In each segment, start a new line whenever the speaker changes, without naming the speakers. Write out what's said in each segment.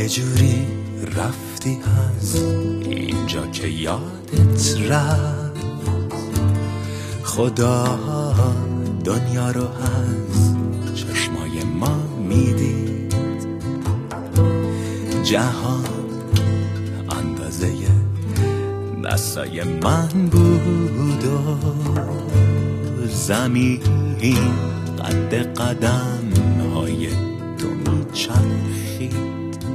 یه جوری رفتی از اینجا که یادت رفت، خدا دنیا رو از چشمای ما میدید، جهان اندازه دستای من بود و زمین قد قدم های تو میچرخید.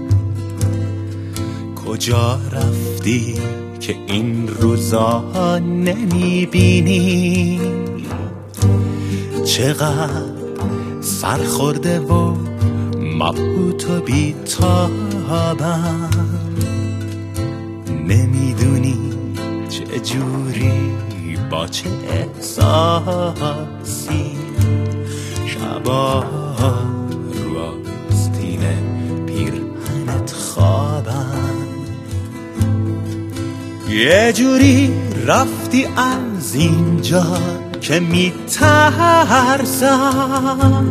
کجا رفتی که این روزا نمیبینی؟ چقدر سرخورده و مبهوت و بی‌تابم، نمیدونی چه جوری با چه احساسی شبا رو آستین پیرهنت خوابم. یه جوری رفتی از اینجا که میترسم،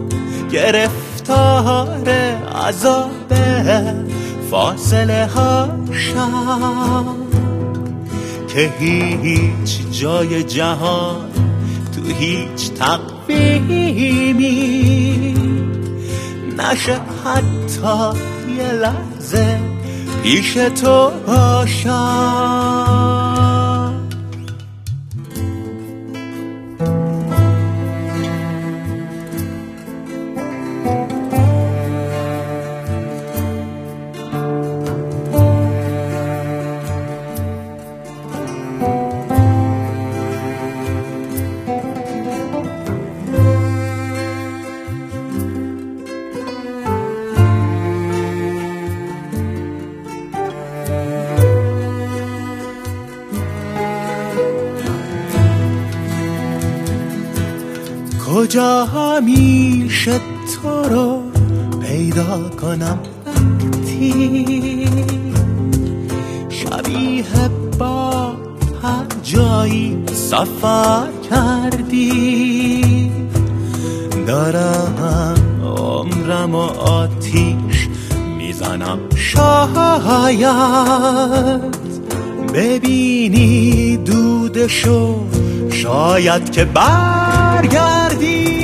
گرفتار عذاب فاصله هاشم، که هیچ جای جهان تو هیچ تقویمی نشه حتی یه لحظه پیش تو باشم. کجا همیشه تو رو پیدا کنم وقتی شبیه با هر جایی سفر کردی؟ دارم عمرم و آتیش میزنم، شاید ببینی دودشو، شاید که برگردی.